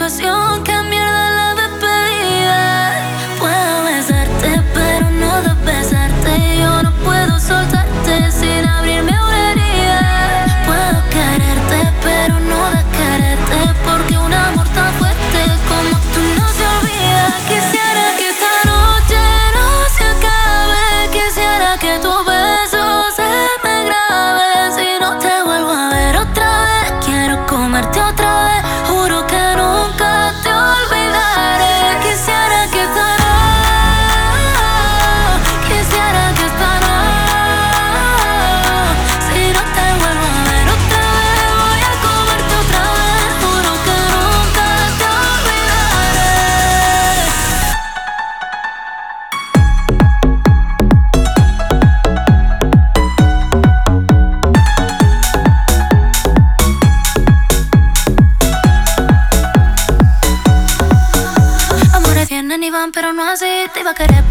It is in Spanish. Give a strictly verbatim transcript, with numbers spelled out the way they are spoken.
situación, qué mierda la despedida. Puedo besarte, pero no de besarte. Yo no puedo soltarte sin abrirme una herida. Puedo quererte, pero no de quererte, porque un amor tan fuerte como tú no se olvida. Quisiera que esta noche no se acabe. Quisiera que tu beso se me grabe. Si no te vuelvo a ver otra vez, quiero comerte otra vez. Juro que nunca te olvidaré. Quisiera que esta noche, quisiera que esta noche, si no te vuelvo a ver otra vez, voy a comerte otra vez. Juro que nunca te olvidaré. Amores vienen y van, pero no así. Te iba a querer,